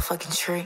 fucking trick.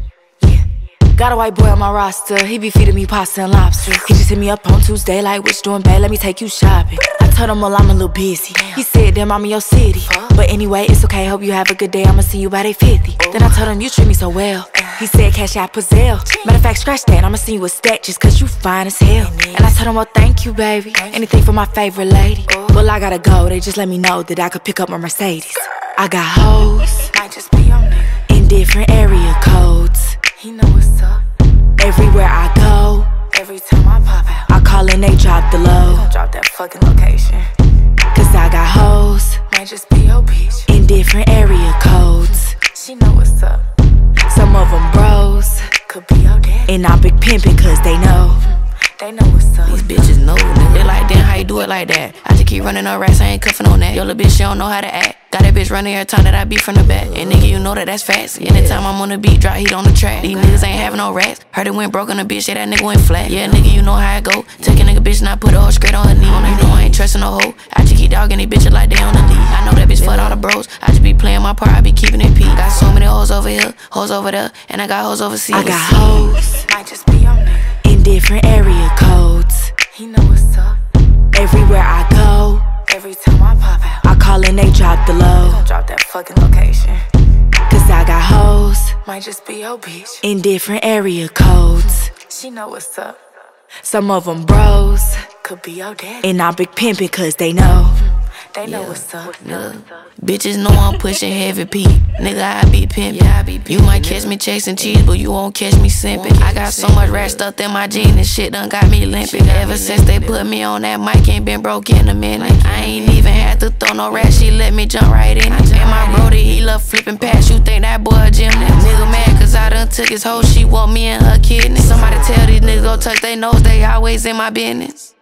Got a white boy on my roster, he be feeding me pasta and lobster. He just hit me up on Tuesday like, "What you doing, babe? Let me take you shopping." I told him, well, I'm a little busy. He said, "Damn, I'm in your city." But anyway, it's okay, hope you have a good day, I'ma see you by day 50. Then I told him, "You treat me so well." He said, "Cash out Pazelle." Matter of fact, scratch that, I'ma send you a stack just cause you fine as hell. And I told him, "Well, thank you, baby. Anything for my favorite lady." Well, I gotta go, they just let me know that I could pick up my Mercedes. I got hoes, might just be your nigga, in different area codes. He know what's up. Everywhere I go, every time I pop out, I call and they drop the low. Don't drop that fucking location. Cause I got hoes, might just be your bitch, in different area codes. She know what's up. Some of them bros, could be your daddy, and I big pimpin' cause they know. They know what's up. These bitches know, nigga. They like, damn, how you do it like that? I just keep running on racks, I ain't cuffin' on that. Yo, little bitch, she don't know how to act. Got that bitch running every time that I beat from the back. And nigga, you know that that's fast. Anytime I'm on the beat, drop heat on the track. These niggas ain't having no rats. Heard it went broke on the bitch, yeah, that nigga went flat. Yeah, nigga, you know how it go. Take a nigga bitch and I put a hoe straight on her knee. You know I ain't trusting no hoe. I just keep dogging these bitches like they on the lead. I know that bitch fuck all the bros. I just be playing my part, I be keeping it peak. Got so many hoes over here, hoes over there, and I got hoes overseas. I got hoes, might just be your nigga, in different area codes. He know what's up. Everywhere I go, every time I pop out, I call and they drop the low. Don't drop that fucking location. Cause I got hoes, might just be your bitch, in different area codes. She know what's up. Some of them bros, could be your daddy, and I big pimpin' cause they know. They know what's up. Bitches know I'm pushing heavy P. Nigga, I be pimpin'. You might catch me chasing cheese, but you won't catch me simpin'. I got so much rat stuff in my jeans, this shit done got me limping. Ever since they put me on that mic, ain't been broke in a minute. I ain't even had to throw no rat, she let me jump right in it. And my brody, he love flipping past, you think that boy a gymnast. Nigga mad cause I done took his hoe, she want me and her kidney. Somebody tell these niggas go touch they nose, they always in my business.